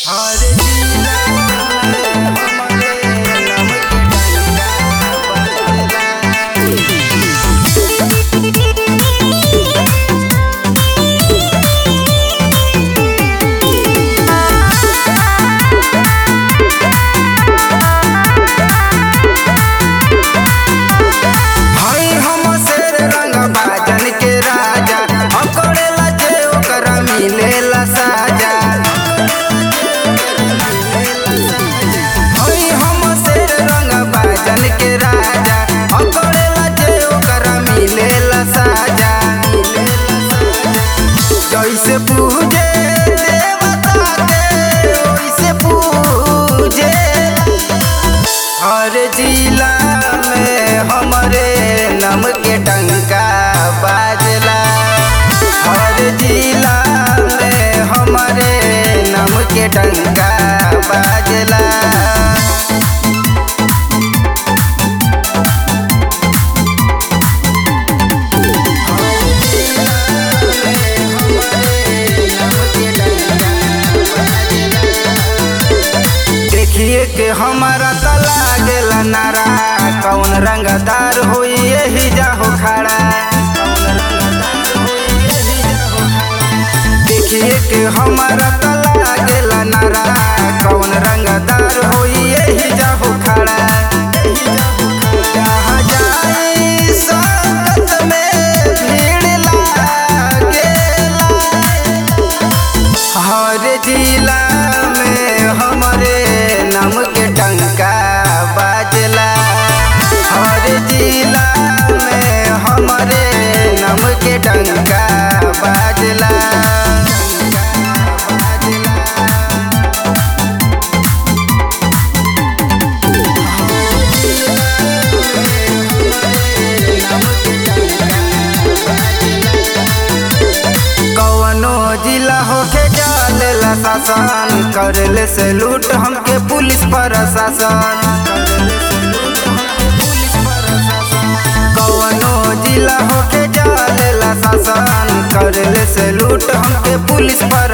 जैसे पूजे देवता के वैसे पूजे हर जिला में हमरे नाम के डंका बाजला। हर जिला में हमरे नाम के डंका बाजला। देखिए के हमारा तला गेला नारा कौन रंगदार होई यही जाहो खड़ा। देखिए के हमारा तला गेला नारा कौन रंगदार होई यही जाहो खड़ा। जहाँ जाई संगत में भीड़ लागेला। हर जिला में हमरे नाम के डंका बाजला। हर जिला में हमरे नाम के डंका बाजला। कौनो जिला होके चलेला शासन करेले से लूट हमके पुलिस प्रशासन। कौनो जिला होके चलेला शासन करेले से लूट हमके पुलिस